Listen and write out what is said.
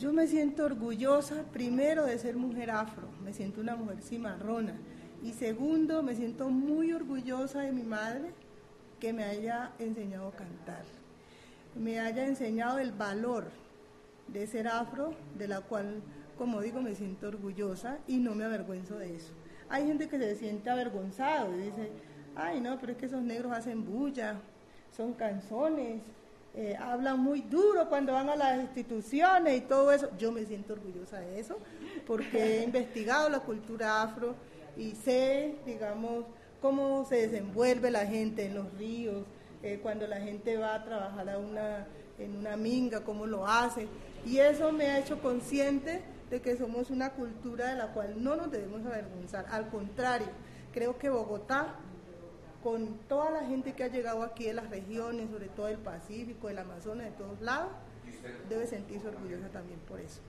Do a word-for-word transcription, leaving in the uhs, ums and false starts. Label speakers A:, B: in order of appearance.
A: Yo me siento orgullosa, primero, de ser mujer afro, me siento una mujer cimarrona, y segundo, me siento muy orgullosa de mi madre, que me haya enseñado a cantar, me haya enseñado el valor de ser afro, de la cual, como digo, me siento orgullosa y no me avergüenzo de eso. Hay gente que se siente avergonzado y dice, ay no, pero es que esos negros hacen bulla, son canzones, eh, hablan muy duro cuando van a las instituciones y todo eso. Yo me siento orgullosa de eso porque he investigado la cultura afro y sé, digamos, cómo se desenvuelve la gente en los ríos, eh, cuando la gente va a trabajar a una, en una minga, cómo lo hace, y eso me ha hecho consciente de que somos una cultura de la cual no nos debemos avergonzar. Al contrario, creo que Bogotá, con toda la gente que ha llegado aquí de las regiones, sobre todo del Pacífico, del Amazonas, de todos lados, debe sentirse orgullosa también por eso.